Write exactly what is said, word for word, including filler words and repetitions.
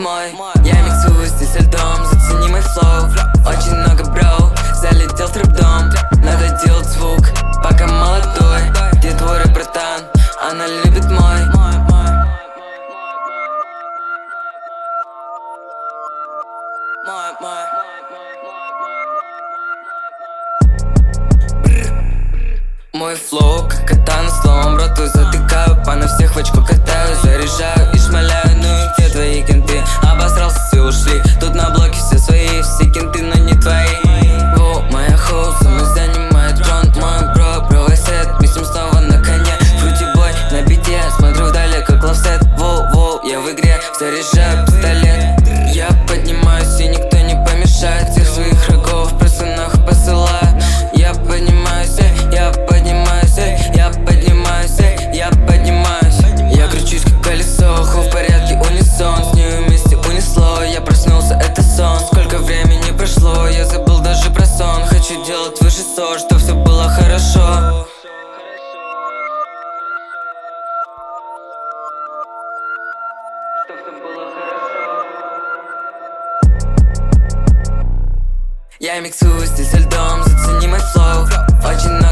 мой. Я миксую здесь со льдом, зацени мой флоу. Очень много броу, залетел в трэп-дом. Надо делать звук, пока молодой. Где твой рэп, братан? Она любит мой. Мой, мой. Мой флоу, как катана, словом роту затыкаю. По на всех в очко катаю, заряжаю и шмаляю. Ну и где твои кенты? Обосрался, все ушли. Тут на блоке все свои, все кенты, но не твои. Воу, моя хоу, со мной занимает трон. Мой бро, правый сет, мы с ним снова на коне. Фрути-бой на бите, смотрю вдали, как лавсет. Воу, воу, я в игре, заряжаю пистолет. Я поднимаюсь, и никто не помешает. Всех своих врагов просто нахуй посылаю. Я поднимаюсь, я поднимаюсь, я поднимаюсь, я поднимаюсь. Я кручусь как колесо, ху в порядке унисон. С ней вместе унесло, я проснулся, это сон. Сколько времени прошло, я забыл даже про сон. Хочу делать выше со, что все было хорошо. Что все было хорошо. Я миксую здесь со льдом, зацени мой флоу. Очень